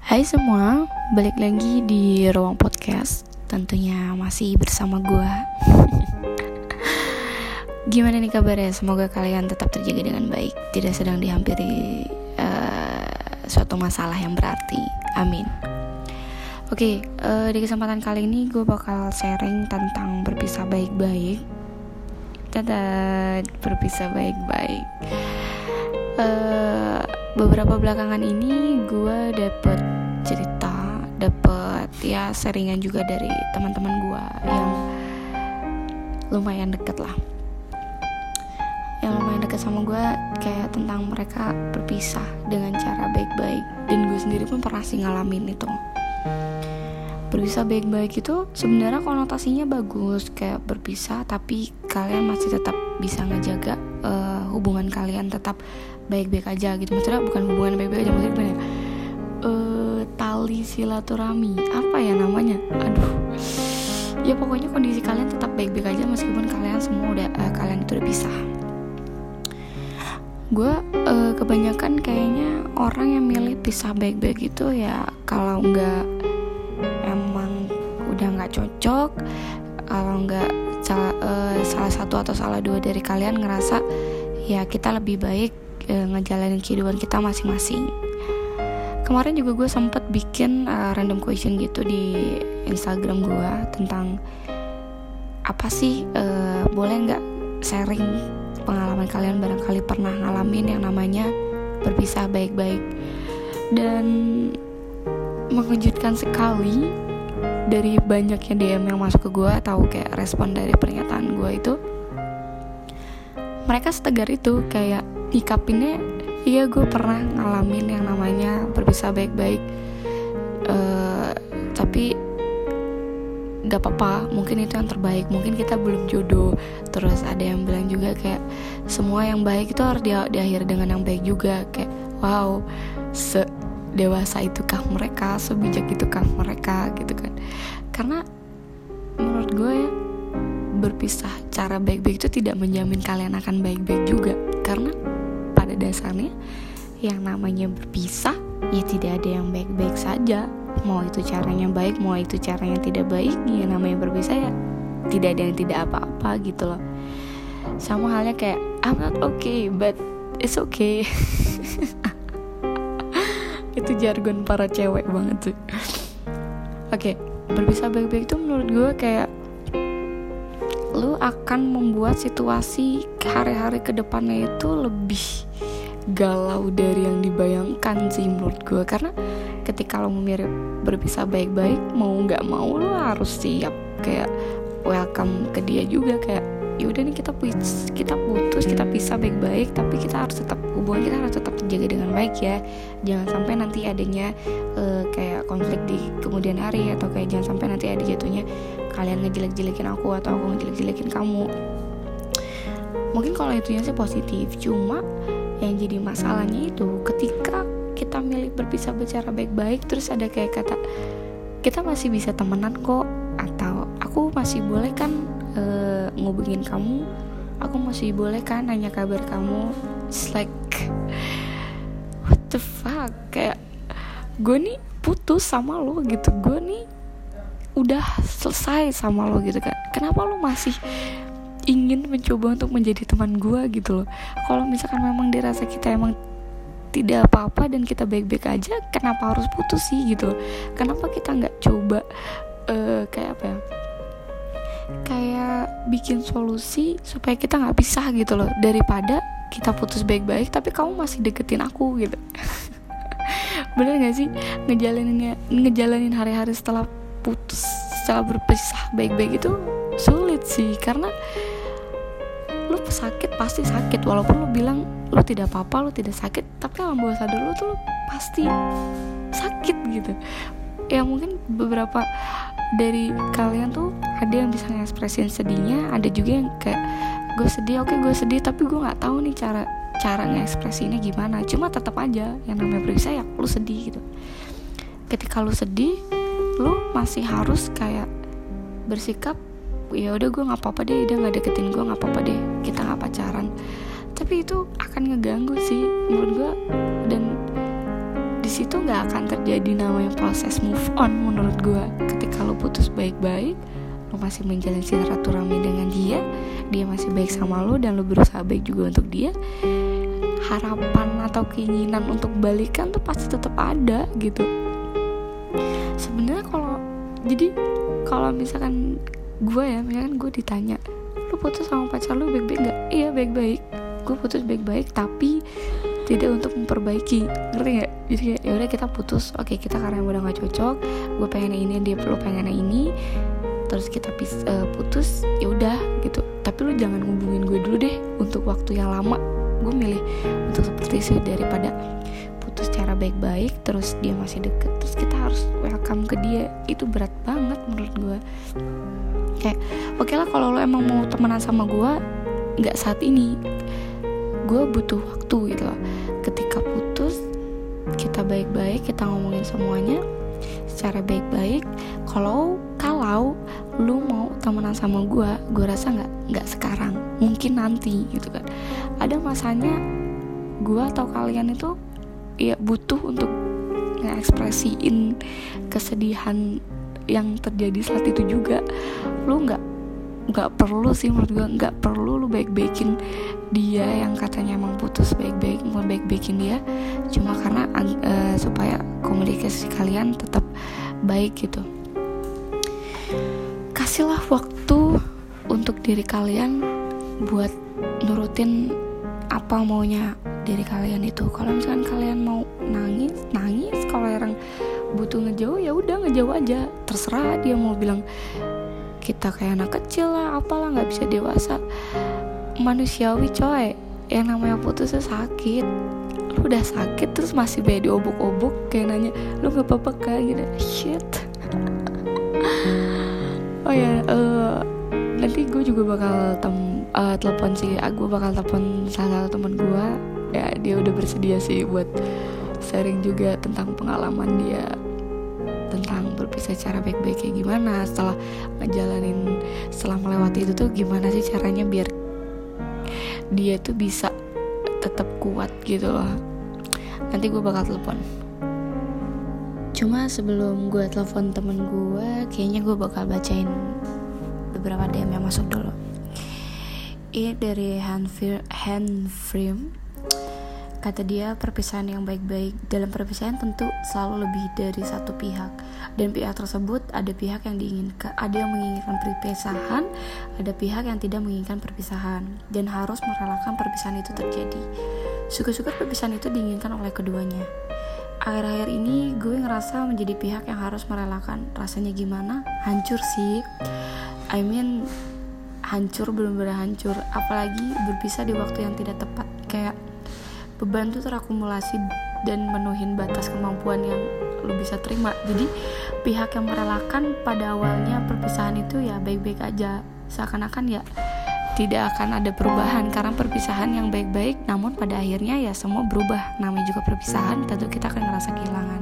Hai semua, balik lagi di Ruang Podcast. Tentunya masih bersama gue. Gimana nih kabarnya? Semoga kalian tetap terjaga dengan baik, tidak sedang dihampiri suatu masalah yang berarti. Amin. Oke, di kesempatan kali ini gue bakal sharing tentang berpisah baik-baik. Berpisah baik-baik. Beberapa belakangan ini gue dapet ya seringan juga dari teman-teman gue yang lumayan deket lah, yang lumayan deket sama gue, kayak tentang mereka berpisah dengan cara baik-baik. Dan gue sendiri pun pernah sih ngalamin itu. Berpisah baik-baik itu sebenarnya konotasinya bagus, kayak berpisah tapi kalian masih tetap bisa ngejaga hubungan kalian tetap baik-baik aja gitu. Maksudnya bukan hubungan baik-baik aja, maksudnya gimana ya, tali silaturahmi, apa ya namanya, ya pokoknya kondisi kalian tetap baik-baik aja meskipun kalian semua kalian itu udah pisah. Gue kebanyakan kayaknya orang yang milih pisah baik-baik itu ya kalau nggak emang udah nggak cocok, kalau nggak salah satu atau salah dua dari kalian ngerasa ya kita lebih baik ngejalanin kehidupan kita masing-masing. Kemarin juga gue sempet bikin random question gitu di Instagram gue tentang apa sih, boleh nggak sharing pengalaman kalian barangkali pernah ngalamin yang namanya berpisah baik-baik. Dan mengejutkan sekali, dari banyaknya DM yang masuk ke gue atau kayak respon dari pernyataan gue itu, mereka setegar itu kayak nyikapinnya, iya gue pernah ngalamin yang namanya berpisah baik-baik, tapi gak apa-apa, mungkin itu yang terbaik, mungkin kita belum jodoh. Terus ada yang bilang juga kayak semua yang baik itu harus diakhiri dengan yang baik juga. Kayak wow, sedewasa itukah mereka, sebijak itukah mereka gitu kan. Karena menurut gue ya, berpisah cara baik-baik itu tidak menjamin kalian akan baik-baik juga. Karena pada dasarnya yang namanya berpisah ya tidak ada yang baik-baik saja. Mau itu caranya baik, mau itu caranya tidak baik, ya namanya berpisah ya tidak ada yang tidak apa-apa gitu loh. Sama halnya kayak I'm not okay but it's okay. Itu jargon para cewek banget tuh. Oke, berpisah baik-baik itu menurut gue kayak lu akan membuat situasi hari-hari ke depannya itu lebih galau dari yang dibayangkan sih menurut gue. Karena ketika lo memilih berpisah baik-baik, mau gak mau lo harus siap kayak welcome ke dia juga. Kayak yaudah nih kita putus, kita pisah baik-baik, tapi kita harus tetap, hubungan kita harus tetap terjaga dengan baik ya. Jangan sampai nanti adanya kayak konflik di kemudian hari, atau kayak jangan sampai nanti ada jatuhnya kalian ngejelek-jelekin aku atau aku ngejelek-jelekin kamu. Mungkin kalau itunya sih positif, cuma yang jadi masalahnya itu ketika kita milih berpisah secara baik-baik, terus ada kayak kata kita masih bisa temenan kok, atau aku masih boleh kan ngubungin kamu, aku masih boleh kan nanya kabar kamu. It's like what the fuck, kayak gue nih putus sama lo gitu, gue nih udah selesai sama lo gitu kan, kenapa lo masih ingin mencoba untuk menjadi teman gue gitu loh. Kalau misalkan memang dirasa kita emang tidak apa-apa dan kita baik-baik aja, kenapa harus putus sih gitu loh. Kenapa kita nggak coba kayak apa ya, kayak bikin solusi supaya kita nggak pisah gitu loh, daripada kita putus baik-baik tapi kamu masih deketin aku gitu. Bener nggak sih, ngejalanin hari-hari setelah putus, setelah berpisah baik-baik itu sulit sih. Karena lu sakit pasti sakit, walaupun lu bilang lu tidak apa-apa, lu tidak sakit, tapi alam bawah sadar lu tuh lu pasti sakit gitu. Ya mungkin beberapa dari kalian tuh ada yang bisa ngekspresin sedihnya, ada juga yang kayak gue sedih, oke gue sedih, tapi gue nggak tahu nih cara ngekspresinya gimana. Cuma tetap aja yang namanya berpisah ya lu sedih gitu. Ketika lu sedih, lu masih harus kayak bersikap ya udah gue nggak apa-apa deh, dia nggak deketin gue, nggak apa-apa deh, kita nggak pacaran. Tapi itu akan ngeganggu sih menurut gue. Dan di di situ nggak akan terjadi namanya proses move on menurut gue. Ketika lo putus baik-baik, lo masih menjalin silaturahmi dengan dia masih baik sama lo dan lo berusaha baik juga untuk dia, harapan atau keinginan untuk balikan tuh pasti tetap ada gitu. Sebenarnya kalau misalkan gue ya, misalkan gue ditanya, lo putus sama pacar lo baik-baik nggak? Iya baik-baik, gue putus baik-baik tapi tidak untuk memperbaiki, ngerti nggak? Jadi kayak ya udah kita putus, oke kita karena udah nggak cocok, gue pengen ini, dia perlu pengen ini, terus kita putus, ya udah gitu. Tapi lu jangan hubungin gue dulu deh untuk waktu yang lama. Gue milih untuk seperti itu daripada putus secara baik-baik terus dia masih deket terus kita harus welcome ke dia. Itu berat banget menurut gue. Kayak oke lah kalau lo emang mau temenan sama gue, nggak saat ini, gue butuh waktu gitu loh. Ketika putus kita baik-baik, kita ngomongin semuanya secara baik-baik. Kalau lu mau temenan sama gue rasa nggak sekarang, mungkin nanti gitu kan. Ada masanya gue atau kalian itu ya butuh untuk ngekspresiin kesedihan yang terjadi saat itu juga. Lu nggak perlu sih menurut gue, nggak perlu lu baik-baikin dia yang katanya emang putus baik-baik, mau baik-baikin dia cuma karena supaya komunikasi kalian tetap baik gitu. Kasihlah waktu untuk diri kalian buat nurutin apa maunya diri kalian itu. Kalau misalkan kalian mau nangis, kalau orang butuh ngejauh ya udah ngejauh aja, terserah dia mau bilang kita kayak anak kecil lah, apalah nggak bisa dewasa. Manusiawi coy, yang namanya putus itu sakit. Lu udah sakit terus masih banyak diobok-obok kayak nanya lu nggak apa-apa kan gitu, shit. Oh ya, nanti gue juga bakal telepon sih. Gue bakal telepon salah satu teman gue. Ya dia udah bersedia sih buat sharing juga tentang pengalaman dia tentang berpisah secara baik-baik kayak gimana, setelah melewati itu tuh gimana sih caranya biar dia tuh bisa tetap kuat gitu loh. Nanti gue bakal telepon. Cuma sebelum gue telepon temen gue, kayaknya gue bakal bacain beberapa DM yang masuk dulu. Ini dari Handframe. Kata dia, perpisahan yang baik-baik. Dalam perpisahan tentu selalu lebih dari satu pihak, dan pihak tersebut ada pihak yang menginginkan perpisahan, ada pihak yang tidak menginginkan perpisahan, dan harus merelakan perpisahan itu terjadi. Syukur-syukur perpisahan itu diinginkan oleh keduanya. Akhir-akhir ini gue ngerasa menjadi pihak yang harus merelakan. Rasanya gimana? Hancur sih. Hancur, bener-bener hancur. Apalagi berpisah di waktu yang tidak tepat. Kayak beban tuh terakumulasi dan menuhin batas kemampuan yang lu bisa terima. Jadi pihak yang merelakan pada awalnya perpisahan itu ya baik-baik aja, seakan-akan ya tidak akan ada perubahan karena perpisahan yang baik-baik, namun pada akhirnya ya semua berubah. Namanya juga perpisahan, tentu kita akan ngerasa kehilangan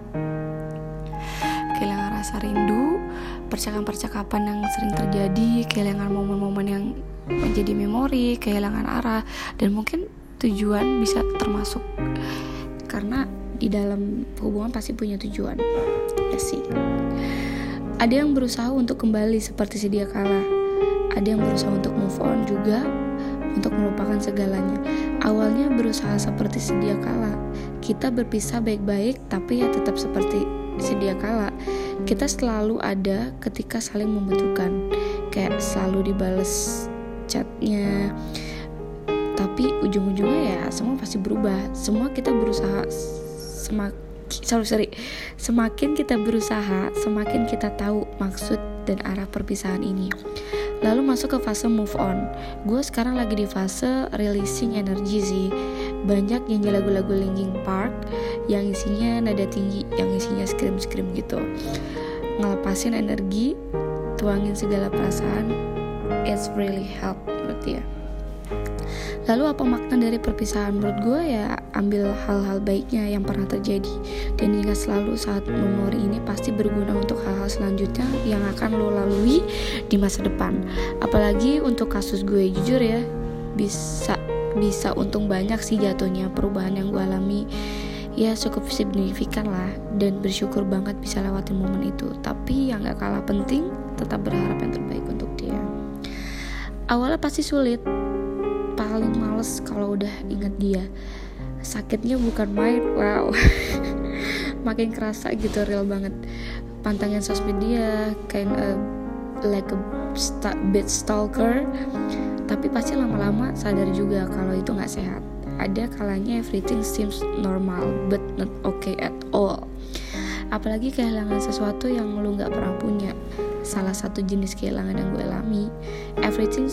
rasa rindu, percakapan-percakapan yang sering terjadi, kehilangan momen-momen yang menjadi memori, kehilangan arah, dan mungkin tujuan bisa termasuk, karena di dalam hubungan pasti punya tujuan ya sih. Ada yang berusaha untuk kembali seperti sedia kala, ada yang berusaha untuk move on juga, untuk melupakan segalanya. Awalnya berusaha seperti sedia kala, kita berpisah baik-baik tapi ya tetap seperti sedia kala. Kita selalu ada ketika saling membutuhkan, kayak selalu dibales chatnya, tapi ujung-ujungnya ya semua pasti berubah. Semua kita berusaha semakin kita berusaha, semakin kita tahu maksud dan arah perpisahan ini. Lalu masuk ke fase move on. Gue sekarang lagi di fase releasing energy sih. Banyak nyanyi lagu-lagu Linkin Park yang isinya nada tinggi, yang isinya scream gitu. Ngelepasin energi, tuangin segala perasaan. It's really help menurut dia. Lalu apa makna dari perpisahan? Menurut gue ya ambil hal-hal baiknya yang pernah terjadi, dan ingat selalu saat memori ini pasti berguna untuk hal-hal selanjutnya yang akan lo lalui di masa depan. Apalagi untuk kasus gue, jujur ya bisa untung banyak sih jatuhnya perubahan yang gue alami ya cukup signifikan lah, dan bersyukur banget bisa lewatin momen itu. Tapi yang gak kalah penting, tetap berharap yang terbaik untuk dia. Awalnya pasti sulit, paling males kalau udah inget dia. Sakitnya bukan main, wow. Makin kerasa gitu, real banget. Pantengin sosmed dia, kind of like a bit stalker. Tapi pasti lama-lama sadar juga kalau itu gak sehat. Ada kalanya everything seems normal, but not okay at all. Apalagi kehilangan sesuatu yang lu gak pernah punya. Salah satu jenis kehilangan yang gue alami. Everything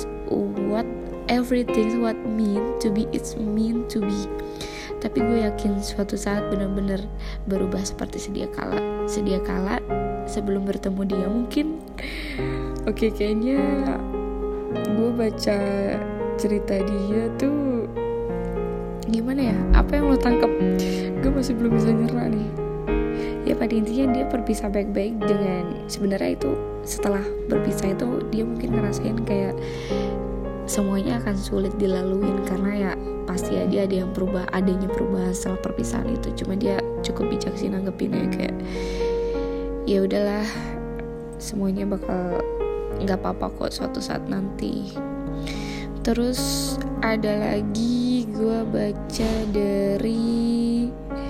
what mean to be, it's mean to be. Tapi gue yakin suatu saat benar-benar berubah seperti sedia kala sebelum bertemu dia mungkin. Oke, kayaknya gue baca cerita dia tuh gimana ya, apa yang lo tangkep? Gue masih belum bisa nyerah nih. Ya pada intinya dia berpisah baik-baik, dengan sebenarnya itu setelah berpisah itu dia mungkin ngerasain kayak semuanya akan sulit dilaluin, karena ya pasti ya dia adanya perubahan setelah perpisahan itu. Cuma dia cukup bijak sih nanggepinnya, kayak ya udahlah, semuanya bakal nggak apa-apa kok suatu saat nanti. Terus ada lagi gue baca dari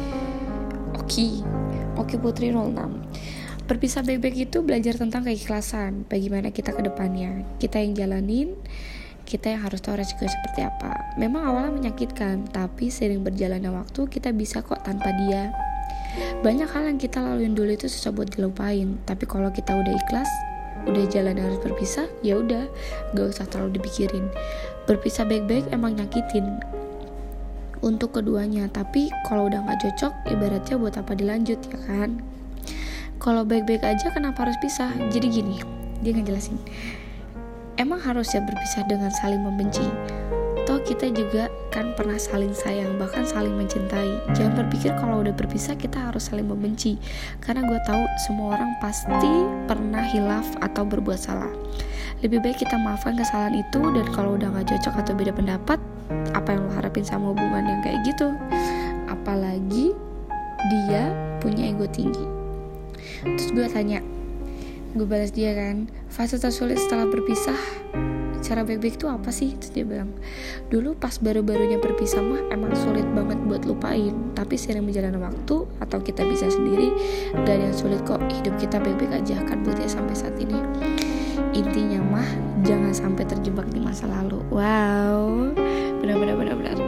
Oki Putri 06. Berpisah baik-baik itu belajar tentang keikhlasan. Bagaimana kita ke depannya, kita yang jalanin, kita yang harus tahu resiko seperti apa. Memang awalnya menyakitkan, tapi seiring berjalannya waktu kita bisa kok tanpa dia. Banyak hal yang kita laluin dulu itu susah buat dilupain, tapi kalau kita udah ikhlas, udah jalan harus berpisah, ya udah, gak usah terlalu dipikirin. Berpisah baik-baik emang nyakitin untuk keduanya, tapi kalau udah gak cocok, ibaratnya buat apa dilanjut, ya kan? Kalau baik-baik aja kenapa harus pisah? Jadi gini, dia ngejelasin, emang harus ya berpisah dengan saling membenci? Toh kita juga kan pernah saling sayang, bahkan saling mencintai. Jangan berpikir kalau udah berpisah kita harus saling membenci, karena gue tahu semua orang pasti pernah hilaf atau berbuat salah. Lebih baik kita maafkan kesalahan itu, dan kalau udah gak cocok atau beda pendapat, apa yang lo harapin sama hubungan yang kayak gitu? Apalagi dia punya ego tinggi. Terus gue tanya, gue balas dia kan, fase tersulit setelah berpisah, cara baik-baik itu apa sih? Terus dia bilang, dulu pas baru-barunya berpisah mah emang sulit banget buat lupain, tapi sering berjalan waktu atau kita bisa sendiri, gak ada yang sulit kok. Hidup kita baik-baik aja kan buat ya sampai saat ini. Intinya mah jangan sampai terjebak di masa lalu. Wow, benar.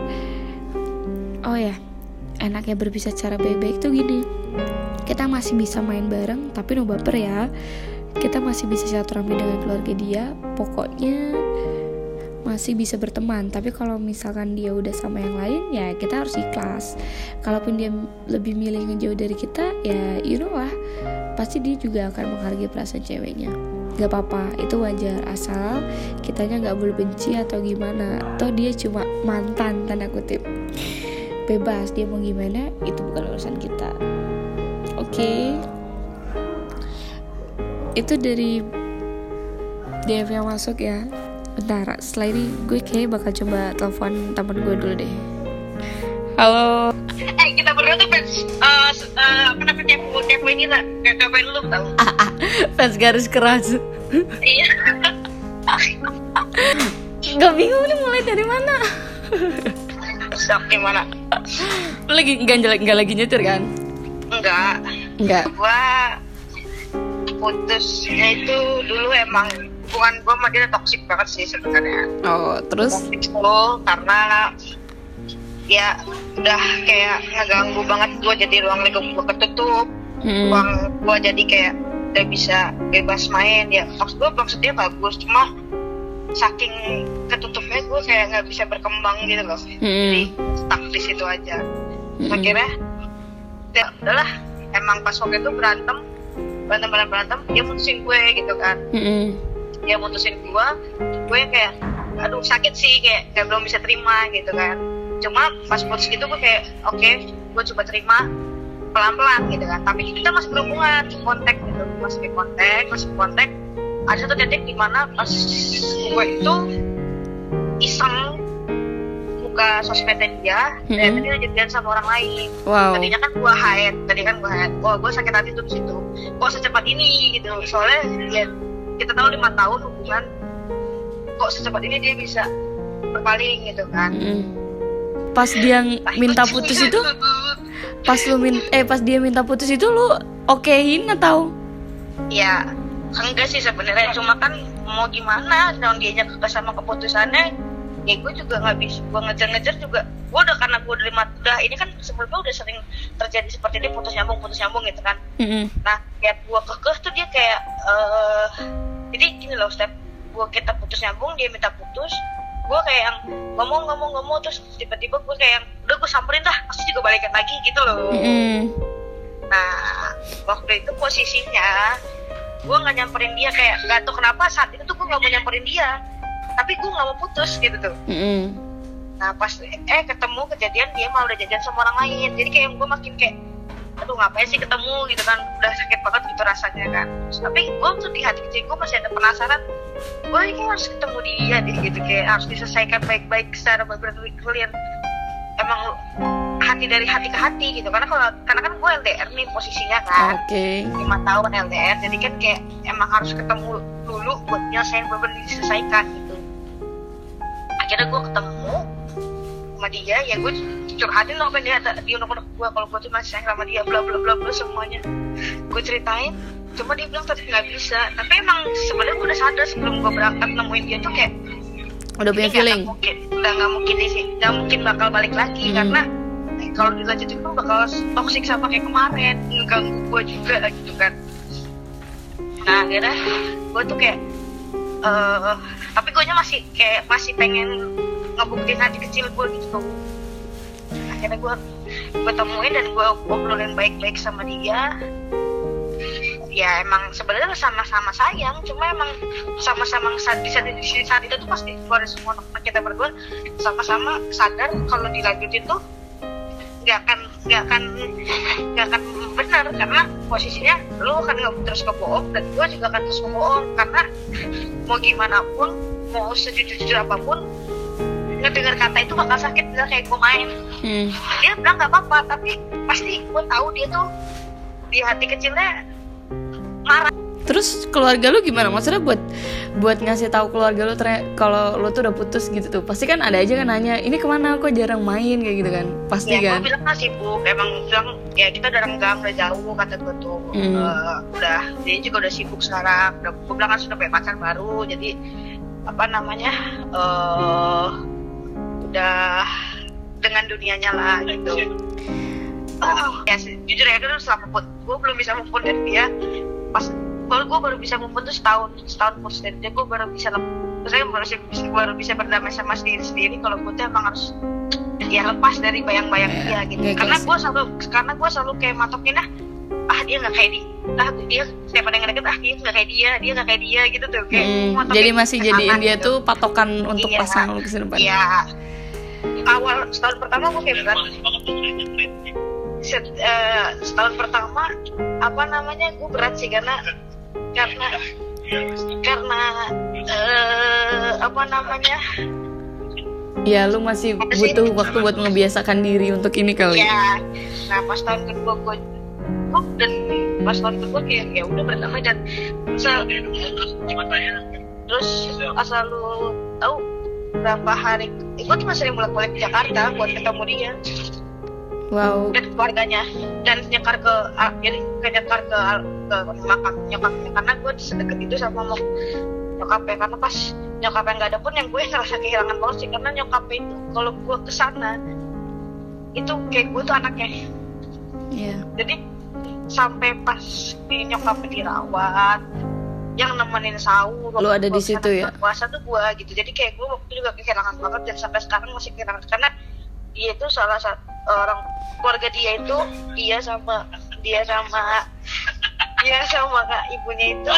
Oh ya, enaknya berpisah cara baik-baik tuh gini, kita masih bisa main bareng tapi no baper ya. Kita masih bisa silaturahmi dengan keluarga dia, pokoknya masih bisa berteman. Tapi kalau misalkan dia udah sama yang lain, ya kita harus ikhlas. Kalaupun dia lebih milih ngejauh dari kita, ya you know lah, pasti dia juga akan menghargai perasaan ceweknya. Gak apa-apa, itu wajar, asal kitanya gak boleh benci atau gimana. Toh dia cuma mantan, tanda kutip. Bebas, dia mau gimana, itu bukan urusan kita. Oke. Itu dari DM yang masuk ya. Bentar, setelah ini gue kayak bakal coba telepon temen gue dulu deh. Halo. Kita berdua tuh fans apa namanya, kepo ini lah, kepoin lu tau. Fans garis keras. Iya. Gak bingung nih mulai dari mana. Stop gimana? Lu lagi nggak lagi nyetir kan? Enggak. Gua putusnya itu dulu emang hubungan gue sama dia toksik banget sih sebenarnya. Oh, terus? Toksik lo karena ya udah kayak ngeganggu banget gue, jadi ruang lingkup gue ketutup, ruang gue jadi kayak udah bisa bebas main. Ya maksudnya bagus, cuma saking ketutupnya gue kayak nggak bisa berkembang gitu loh. Jadi stuck di situ aja. Akhirnya ya udahlah, emang pas waktu itu berantem dia mutusin gue gitu kan. Dia mutusin gue kayak aduh sakit sih, kayak belum bisa terima gitu kan. Cuma pas putus gitu gue kayak oke, gue coba terima pelan-pelan gitu kan. Tapi kita masih berhubungan, masih kontak. Ada satu titik dimana pas gue itu iseng buka buka sosmednya dia, ternyata dia jadian sama orang lain. Wow. Tadinya kan gue hide, gue sakit hati tuh di situ. Kok secepat ini gitu? Soalnya ya, kita tahu 5 tahun hubungan, kok secepat ini dia bisa berpaling gitu kan. Pas dia minta putus itu, pas dia minta putus itu lu okein atau? Ya enggak sih sebenarnya, cuma kan mau gimana, dan dia kekeh sama keputusannya, ya gue juga nggak bisa, gue ngejar juga, gue udah karena gue udah ini kan sebelumnya udah sering terjadi seperti ini, putus nyambung gitu kan. Nah kayak gue kekeh tuh dia kayak jadi gini loh, step kita putus nyambung, dia minta putus, gue kayak yang ngomong terus tiba-tiba gue kayak yang udah gue samperin dah, pasti juga balikan lagi gitu loh. Nah waktu itu posisinya gue nggak nyamperin dia, kayak nggak tahu kenapa saat itu tuh gue nggak mau nyamperin dia, tapi gue nggak mau putus gitu tuh. Nah pas ketemu kejadian dia malah udah jadian sama orang lain, jadi kayak gue makin kayak aduh ngapain sih ketemu gitu kan, udah sakit banget gitu rasanya kan. Tapi gue tuh di hati kecil gue masih ada penasaran, gue ini harus ketemu dia deh gitu, kayak harus diselesaikan baik-baik secara berkelir, emang hati dari hati ke hati gitu, karena kan gue LDR nih posisinya kan. 5 tahun LDR, jadi kan kayak emang harus ketemu dulu buat nyelesain bener-bener diselesaikan gitu. Akhirnya gue ketemu sama dia, ya gue curhatin loh dia unek-unek gue kalau gue tuh masih sayang sama dia, bla bla bla bla semuanya gue ceritain. Cuma dia bilang tadi nggak bisa, tapi emang sebenarnya gue udah sadar sebelum gue berangkat nemuin dia tuh kayak udah punya feeling, nggak mungkin bakal balik lagi, karena kalau dilanjutin tuh bakal toksik sama kayak kemarin, ngeganggu gue juga gitu kan. Nah akhirnya gue tuh kayak tapi gue masih pengen ngebuktiin hati kecil gue gitu. Akhirnya gue temuin dan gue ngobrolin baik-baik sama dia. Ya emang sebenarnya sama-sama sayang, cuma emang sama-sama di saat itu tuh pasti keluar semua kita berdua sama-sama sadar kalau dilanjutin tuh nggak akan benar, karena posisinya lo akan terus ngebohong dan gue juga akan terus ngebohong, karena mau gimana pun, mau sejujur apapun, ngedengar kata itu bakal sakit, misalnya kayak gue main. Dia bilang nggak apa-apa, tapi pasti gue tahu dia tuh di hati kecilnya marah. Terus keluarga lu gimana? Maksudnya buat ngasih tahu keluarga lu kalau lu tuh udah putus gitu tuh. Pasti kan ada aja kan nanya, ini kemana kok jarang main kayak gitu kan? Pasti ya, kan. Gue bilang nggak sibuk, emang bilang ya kita udah renggang, udah jauh kata gue tuh. Udah dia juga udah sibuk sekarang. Gue bilang kan sudah punya pacar baru, jadi udah dengan dunianya lah gitu. Ya jujur ya, dulu selama gue belum bisa move on dari dia. Pas gue baru bisa move on tuh setahun putus dari dia, gue baru bisa berdamai sama sendiri kalau gue tuh emang harus ya lepas dari bayang-bayang dia gitu. Karena gue selalu kayak matokin dia nggak kayak dia setiap ada yang deket dia nggak kayak dia gitu tuh kayak jadi masih jadiin dia tuh patokan untuk pasangan lu ke depan. Iya, awal setahun pertama gue kayak berat. Setahun pertama gue berat sih karena ya lu masih butuh waktu buat ngebiasakan diri untuk ini kali. Ya, nah pas tahun kedua gue kayak ya udah berdamai dan terus asal lu tahu berapa hari gue cuma sering bolak-balik ke Jakarta buat ketemu dia. Wow. Dan keluarganya dan nyekar ke makam nyokapnya, karena gue sedekat itu sama nyokapnya, karena pas nyokapnya nggak ada pun yang gue ngerasa kehilangan banget sih, karena nyokapnya itu kalau gue kesana itu kayak gue tuh anaknya. Jadi sampai pas di nyokapnya dirawat, yang nemenin sahur, lu ada di situ ya? Puasa tuh gue gitu, jadi kayak gue waktu juga kehilangan banget dan sampai sekarang masih kehilangan, karena dia itu salah satu orang keluarga dia itu dia sama kak ibunya itu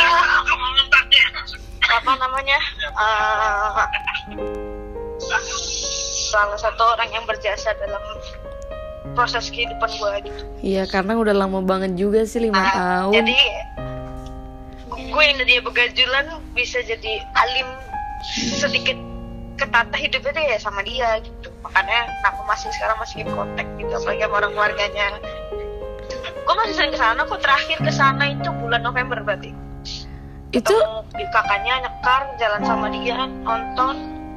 salah satu orang yang berjasa dalam proses kehidupan gue gitu. Iya, karena udah lama banget juga sih 5 tahun. Jadi gue yang dia begajulan bisa jadi alim sedikit ketata hidupnya deh ya sama dia gitu. makanya aku sekarang masih in kontak gitu, apalagi sama orang keluarganya. Gue masih sering kesana kok, terakhir kesana itu bulan November berarti. Itu di kakaknya nyekar, jalan sama dia, nonton.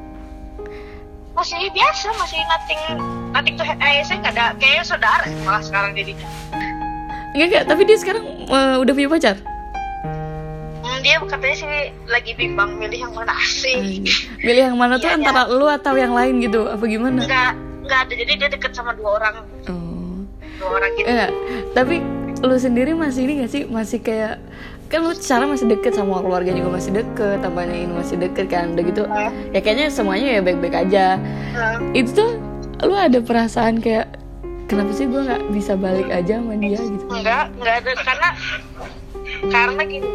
Masih biasa, masih nothing tuh, saya nggak ada kayak saudara malah sekarang jadinya. Enggak, tapi dia sekarang udah punya pacar. Dia katanya sih lagi bimbang milih yang mana sih. Milih yang mana tuh antara lu atau yang lain gitu, apa gimana? Enggak ada, jadi dia deket sama dua orang. Dua orang gitu. Tapi lu sendiri masih ini gak sih, masih kayak, kan lu secara masih deket sama keluarga juga masih deket, tambahnya ini masih deket kan, udah gitu. Ya kayaknya semuanya ya baik-baik aja. Itu tuh lu ada perasaan kayak, kenapa sih gue nggak bisa balik aja sama dia gitu? Enggak ada, karena gini,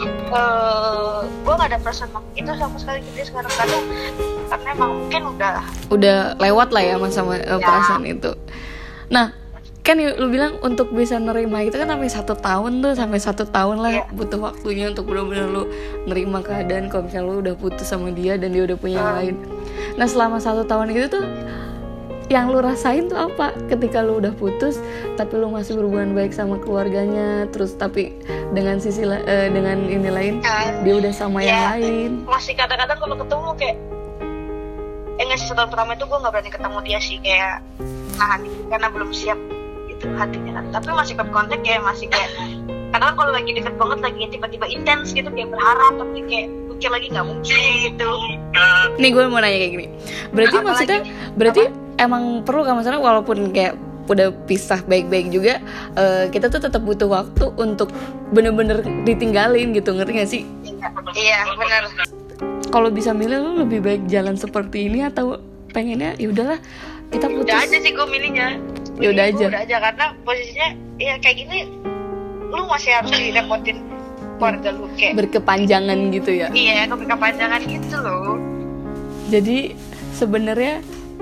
gue nggak ada perasaan itu sama sekali gitu sekarang, karena emang mungkin udah lewat lah ya masa perasaan itu. Nah kan lu bilang untuk bisa nerima itu kan sampai satu tahun lah butuh waktunya untuk benar-benar lu nerima keadaan kalau misalnya lu udah putus sama dia dan dia udah punya yang lain. Nah selama 1 tahun itu tuh yang lu rasain tuh apa ketika lu udah putus tapi lu masih berhubungan baik sama keluarganya, terus tapi dengan dengan ini lain dia udah sama yang lain. Masih kadang-kadang kalau ketemu kayak nggak sih, 1 tahun pertama itu gue nggak berani ketemu dia sih, kayak nahan karena belum siap gitu hatinya kan. Tapi masih kontak ya, masih kayak kadang kalau lagi deket banget, lagi tiba-tiba intens gitu kayak berharap, tapi kayak mungkin lagi nggak mungkin gitu. Nih gue mau nanya kayak gini, berarti emang perlu kan, maksudnya walaupun kayak udah pisah baik-baik juga, kita tuh tetap butuh waktu untuk bener-bener ditinggalin gitu, ngerti gak sih? Iya benar. Kalau bisa milih, lu lebih baik jalan seperti ini atau pengennya ya udahlah kita putus? Udah aja sih gue milihnya. Ya udah aja karena posisinya ya kayak gini, lu masih harus direpotin keluarga lu kayak berkepanjangan gitu ya. Iya, berkepanjangan gitu loh. Jadi sebenarnya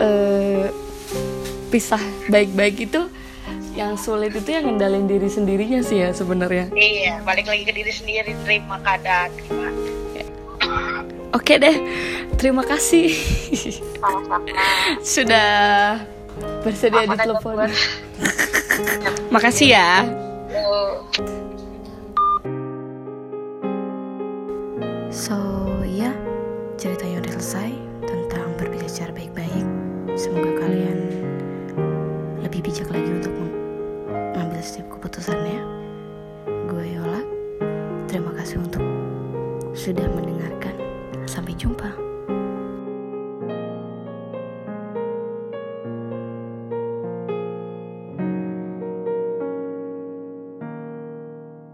pisah baik-baik itu yang sulit itu yang ngendalin diri sendirinya sih ya sebenarnya. Iya, balik lagi ke diri sendiri, terima keadaan. Oke deh, terima kasih sudah bersedia ditelepon. Makasih ya. So ya, ceritanya udah selesai tentang berpisah secara baik-baik. Semoga kalian lebih bijak lagi untuk mengambil setiap keputusannya. Gue Yola, terima kasih untuk sudah mendengar.